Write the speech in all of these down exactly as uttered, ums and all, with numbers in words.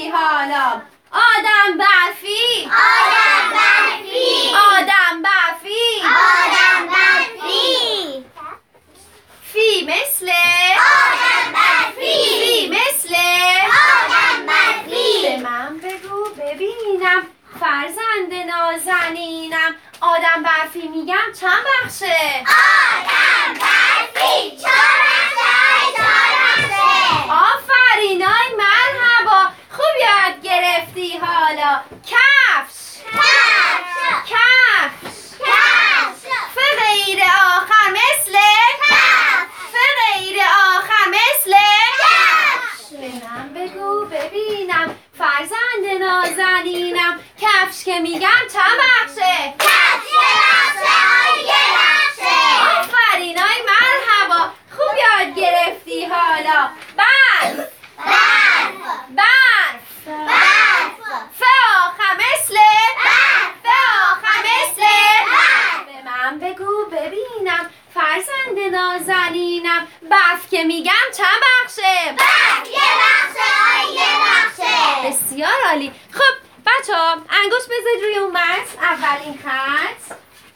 حالا. آدم برفی، آدم برفی، آدم برفی، آدم برفی. فی مثل آدم برفی، فی مثل آدم برفی. به من بگو ببینم فرزند نازنینم. آدم برفی میگم چند بخشه؟ آدم برفی چهار بخشه، چهار بخشه. آفرین، آی مرحبا، خوب یاد گرفتی حالا. کفش، کفش، کفش، کفش. ف غیر آخر مثل کفش، ف غیر آخر مثل کفش. به من بگو ببینم فرزند نازنینم. کفش که میگم چند بخشه؟ کفش یه بخشه، آی یه بخشه. آفرین، آی مرحبا، خوب یاد گرفتی حالا. برف، برف، برف، برف. ف آخر مثل برف، ف آخر مثل برف. به من بگو ببینم فرزند نازنینم. برف که میگم چند بخشه؟ برف یه بخشه، آی یه بخشه. بسیار عالی. خب بچه ها انگشت بذارید روی اون متن. اولین خط.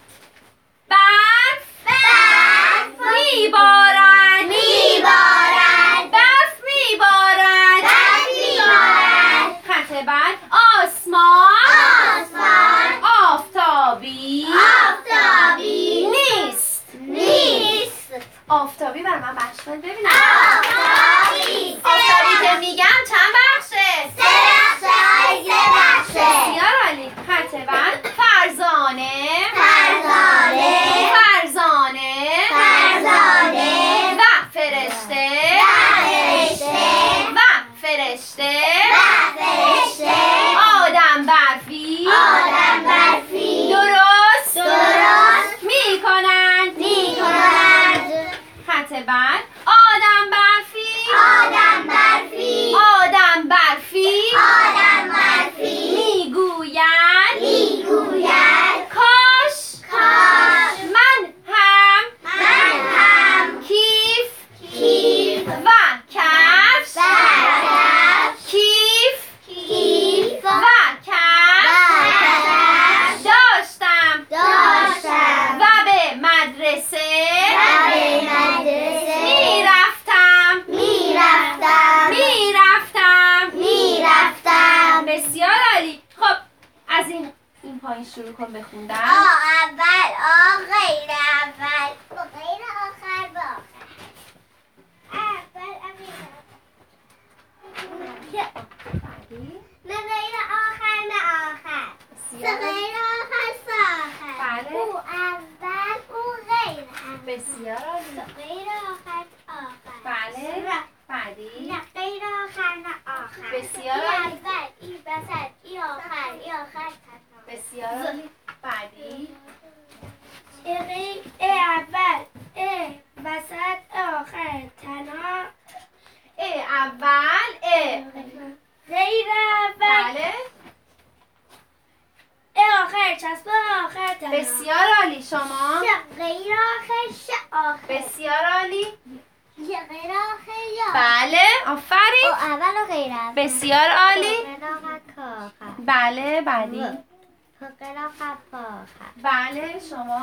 برف برف میبارد، میبارد، برف میبارد، برف میبارد. خط بعد. آسمان آسمان آفتابی آفتابی نیست. نیست. آفتابی بر من بخش کنید ببینم. آفتابی آفتابی که میگم چند بخشه؟ سه بخشه، آی سه بخشه. بسیار عالی. خط بعد. فرزانه فرزانه فرزانه فرزانه و فرشته و فرشته و فرشته و فرشته. آدم برفی آدم برفی درست درست می کنند. می‌کند. خط بعد. آدم برفی آدم برفی آدم برفی آدم برفی میگوید میگوید کاش کاش من هم من هم کیف کیف و کفش و کفش کیف کیف و و کفش کفش داشتم داشتم و به مدرسه و به مدرسه میرفتم میرفتم میرفتم میرفتم. بسیار عالی. خب از این این پایین شروع کن آ بخوندن. اول، آ غیر اول، با غیر آخر، با آخر. اول امیر نه غیر آخر، نه آخر. سه بسیار عالی. غیر آخر، سه آخر. بله. او اول، او غیر اول. بسیار عالی. سه غیر آخر، آخر. بله. نه بعدی. نه غیر آخر، نه آخر. بسیار ای عالی. اول، ای وسط، ای آخر، ای آخر. بسیار عالی. بعدی. ای غیر، ای اول، ای وسط، آخر. تنها ای اول ای غیر اول، بله. ای آخر چسب آخر. تنها بسیار عالی. شما ش غیر آخر، ش آخر. بسیار عالی. ی غیر آخر، یا بله آفرین. او اول و غیر اول. بسیار عالی. غیر آخر، که آخر. بله بعدی. غیر آخر، پا آخر. بله شما